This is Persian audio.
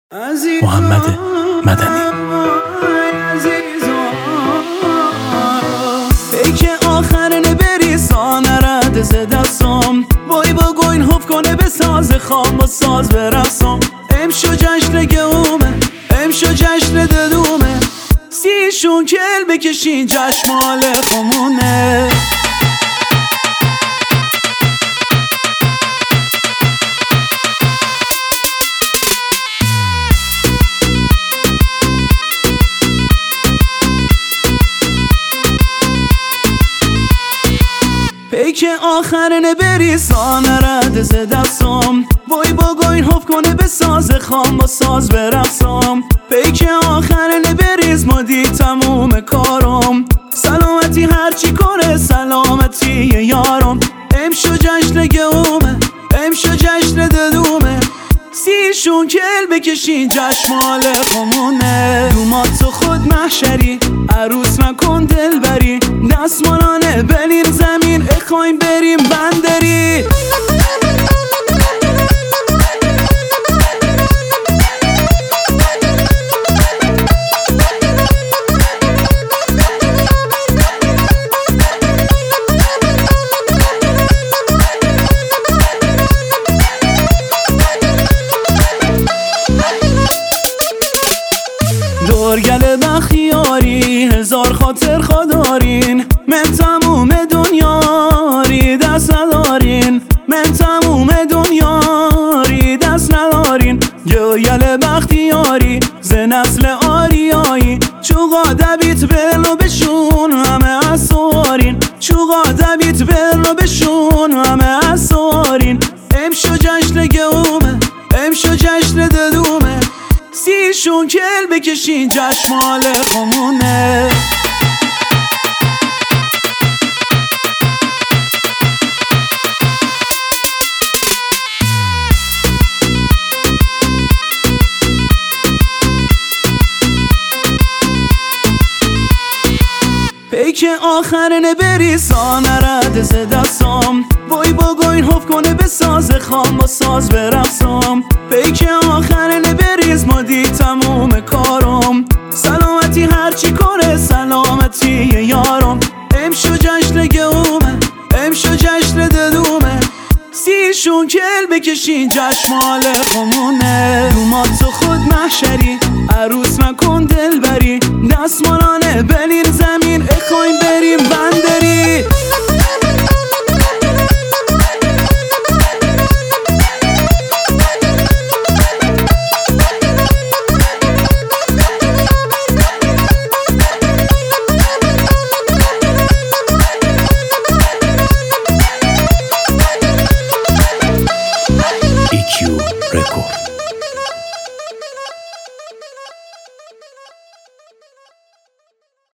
محمد مدنی. ای که آخر نبری سانرد ز دستم وای با گوین حب کنه به ساز خام با ساز برقصم امشو جشن گومه امشو جشن ددومه سیشون کل بکشین جشمال خمونه پیک آخر نبری سانرد ز دستم وای با گوین حب کنه به ساز خام با ساز برقصم پیک آخر نبریز مادی تموم کارم سلامتی هرچی کنه سلامتی یارم امشو جشن گومه امشو جشن ددومه سیشون کل بکشین جشمال خمونه دومات خود محشری عروس مکن دل بری دستمالانه بلین زمین اخوایم بریم بندری دورگل بخیاری هزار خاطر خدارین من تموم دنیاری دست ندارین من تموم دنیاری دست ندارین گویل بختیاری ز نسل آریایی چوقا دبیت بلو بشون همه اسوارین چوقا دبیت بلو بشون همه اسوارین امشو جشن گومه امشو جشن ددومه سیشون کل بکشین جشمال خمونه پیک آخر نبری سانرد ز دستم وای با گوین حب کنه به ساز خام با ساز برقصم پیک آخر نبریز مادی تموم کارم سلامتی هرچی کنه سلامتی یارم امشو جشن گومه امشو جشن ددومه سیشون کل بکشین جشمال خمونه دومات خود محشری عروس مکن دل بری دستمال